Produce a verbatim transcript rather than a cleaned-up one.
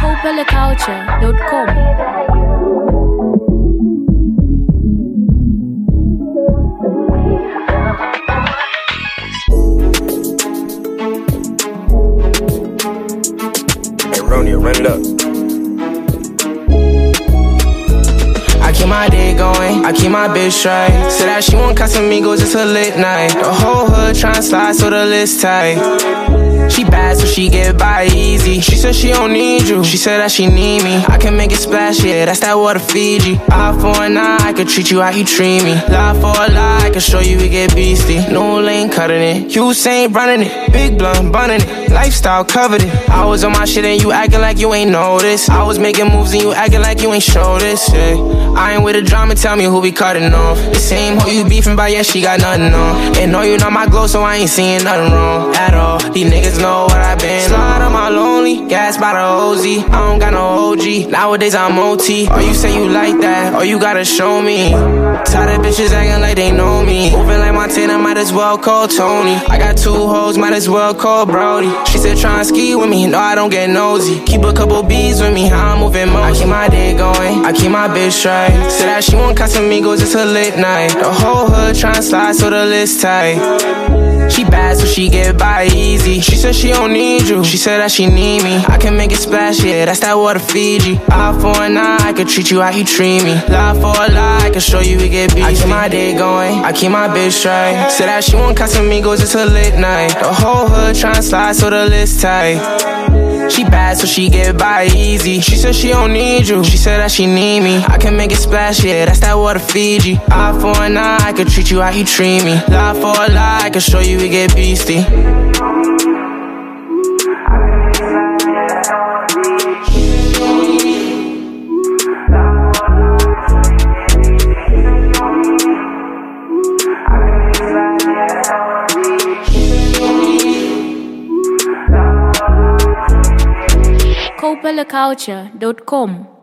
copella culture dot com. Run it up. I keep my day going, I keep my bitch straight. Said that she want Casamigos, it's a lit night. The whole hood tryna slide so the list tight. She bad so she get by easy. She said she don't need you, she said that she need me. I can make it splash, yeah, that's that water Fiji. Eye for an eye, I could treat you how you treat me. Lie for a lie, I can show you we get beastie. No lane cutting it, Usain running it. Big blunt bunning it, lifestyle covered it. I was on my shit and you acting like you ain't noticed. I was making moves and you acting like you ain't show this, yeah. I ain't with the drama, tell me who be cutting off. The same hoe you beefing by, yeah, she got nothing on. And know you not my glow, so I ain't seeing nothing wrong at all. These niggas know what I been. Slide on my lonely, gas by the O Z. I don't got no O G, nowadays I'm O T. Or you say you like that, or you gotta show me. Tired of bitches acting like they know me. Moving like Montana, might as well call Tony. I got two hoes, might as well call Brody. She said try and ski with me, no I don't get nosy. Keep a couple bees with me, how I'm moving most. I keep my day going, I keep my bitch straight. Said that she want Casamigos, it's a lit night. The whole hood tryna slide so the list tight. She bad so she get by easy. She said she don't need you, she said that she need me. I can make it splash, yeah, that's that water Fiji. Eye for an eye, I could treat you how you treat me. Lie for a lie, I can show you we get beefy. I keep my day going, I keep my bitch straight. Said that she want Casamigos, it's a lit night. The whole hood tryna slide so the list tight. She bad so she get by easy. She said she don't need you, she said that she need me. I can make it splash, yeah, that's that water Fiji. Eye for an eye, I could treat you how you treat me. Lie for a lie, I can show you we get beastie. copella culture dot com